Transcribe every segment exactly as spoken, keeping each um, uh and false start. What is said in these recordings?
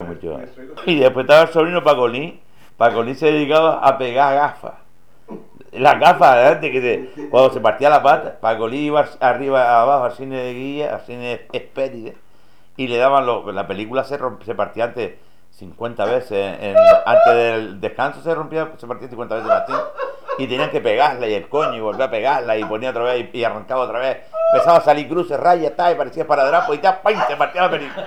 mucho. Y después estaba el sobrino Pacolín. Pacolín se dedicaba a pegar gafas. Las gafas adelante, que se, cuando se partía la pata, Pacolín iba arriba, abajo al cine de guía, al cine Espéride, y le daban lo, la película se, romp, se partía antes cincuenta veces, en, antes del descanso se rompía, se partía cincuenta veces Martín, y tenían que pegarla y el coño, y volver a pegarla, y ponía otra vez, y, y arrancaba otra vez, empezaba a salir cruces, rayas, tal, y parecía esparadrapo, y tal, ¡pum! Se partía la película.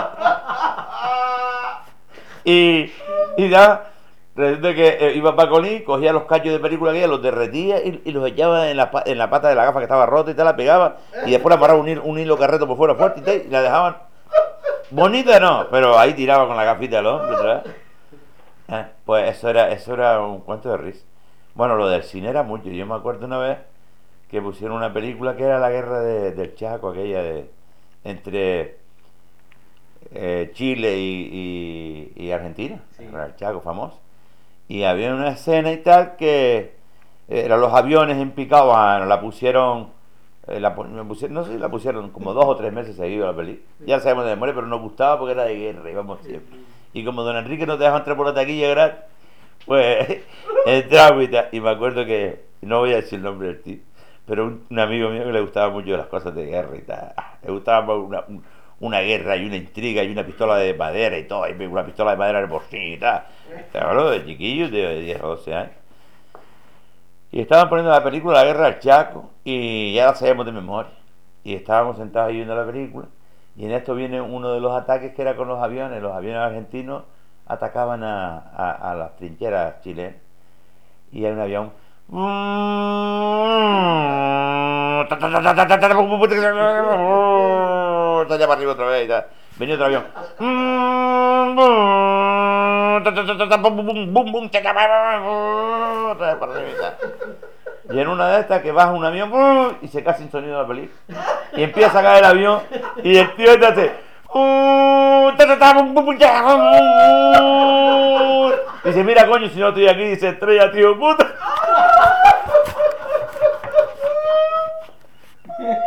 Y, y ya, resulta que eh, iba Pacolín, cogía los cachos de película que los derretía y, y los echaba en la, en la pata de la gafa que estaba rota y tal, la pegaba, y después la amarraba un, un hilo carreto por fuera fuerte y tal, y la dejaban bonita, no, pero ahí tiraba con la gafita del hombre otra vez. Eh, pues eso era, eso era un cuento de risa. Bueno, lo del cine era mucho. Yo me acuerdo una vez que pusieron una película que era la guerra de, del Chaco, aquella de entre eh, Chile y, y, y Argentina, sí. Era el Chaco famoso. Y había una escena y tal que eran los aviones en picado, bueno, la pusieron, eh, la, pusieron, no sé, la pusieron como dos o tres meses seguidos la película. Ya la sabemos de memoria, pero nos gustaba porque era de guerra, íbamos siempre. Y como don Enrique no te dejaba entrar por la taquilla gratis, pues entraba y tal. Y me acuerdo que, no voy a decir el nombre del tío, pero un, un amigo mío que le gustaba mucho las cosas de guerra y tal. Le gustaba una, una guerra y una intriga y una pistola de madera y todo, y una pistola de madera de porcín y tal. Te hablo de chiquillos de diez o doce años. Y estaban poniendo la película La Guerra del Chaco y ya la sabíamos de memoria. Y estábamos sentados ahí viendo la película. Y en esto viene uno de los ataques que era con los aviones. Los aviones argentinos atacaban a, a, a las trincheras chilenas. Y hay un avión. Está allá para arriba otra vez y tal. Venía otro avión. Otra vez para arriba y tal. Y en una de estas que baja un avión y se cae sin sonido la película. Y empieza a caer el avión y el tío este hace. Dice, mira coño, si no estoy aquí, dice estrella, tío puta.